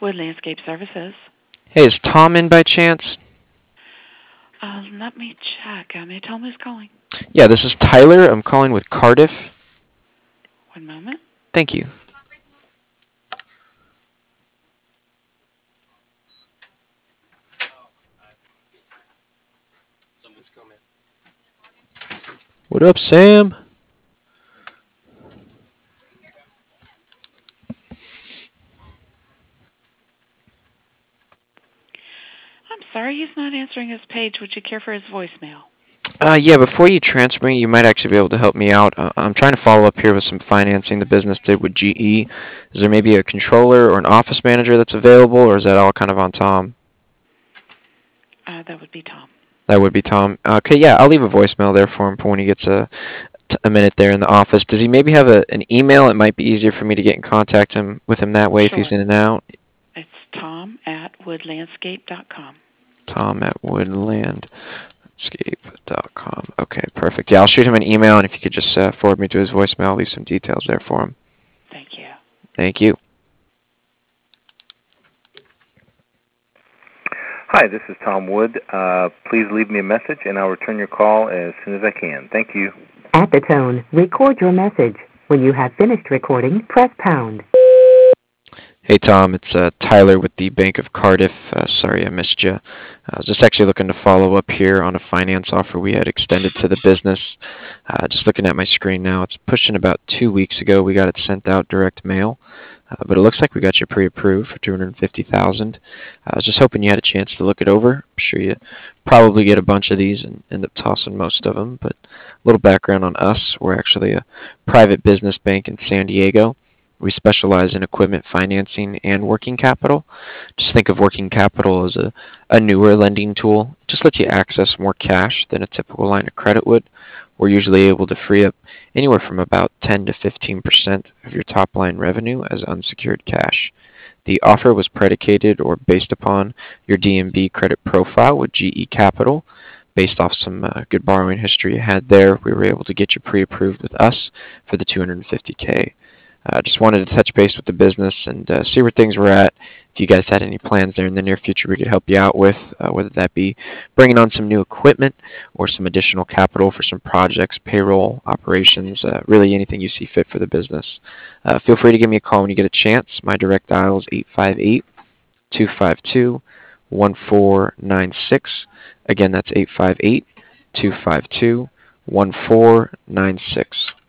Wood Landscape Services. Hey, is Tom in by chance? Let me check. May I tell him who's calling? Yeah, this is Tyler. I'm calling with Cardiff. One moment. Thank you. What up, Sam? I'm sorry, he's not answering his page. Would you care for his voicemail? Yeah, before you transfer me, you might actually be able to help me out. I'm trying to follow up here with some financing the business did with GE. Is there maybe a controller or an office manager that's available, or is that all kind of on Tom? That would be Tom. That would be Tom. Okay, yeah, I'll leave a voicemail there for him for when he gets a minute there in the office. Does he maybe have an email? It might be easier for me to get in contact with him that way if he's Sure. in and out. It's Tom at woodlandscape.com. Tom at woodlandscape.com. Okay, perfect. Yeah, I'll shoot him an email, and if you could just forward me to his voicemail, I'll leave some details there for him. Thank you. Thank you. Hi, this is Tom Wood. Please leave me a message, and I'll return your call as soon as I can. Thank you. At the tone, record your message. When you have finished recording, press pound. Hey, Tom, it's Tyler with the Bank of Cardiff. Sorry I missed you. I was just actually looking to follow up here on a finance offer we had extended to the business. Just looking at my screen now, it's pushing about 2 weeks ago. We got it sent out direct mail, but it looks like we got you pre-approved for $250,000. I was just hoping you had a chance to look it over. I'm sure you probably get a bunch of these and end up tossing most of them, but a little background on us. We're actually a private business bank in San Diego. We specialize in equipment financing and working capital. Just think of working capital as a newer lending tool. It just lets you access more cash than a typical line of credit would. We're usually able to free up anywhere from about 10 to 15% of your top line revenue as unsecured cash. The offer was predicated or based upon your D&B credit profile with GE Capital. Based off some good borrowing history you had there, we were able to get you pre-approved with us for the $250K. Just wanted to touch base with the business and see where things were at. If you guys had any plans there in the near future we could help you out with, whether that be bringing on some new equipment or some additional capital for some projects, payroll, operations, really anything you see fit for the business. Feel free to give me a call when you get a chance. My direct dial is 858-252-1496. Again, that's 858-252-1496.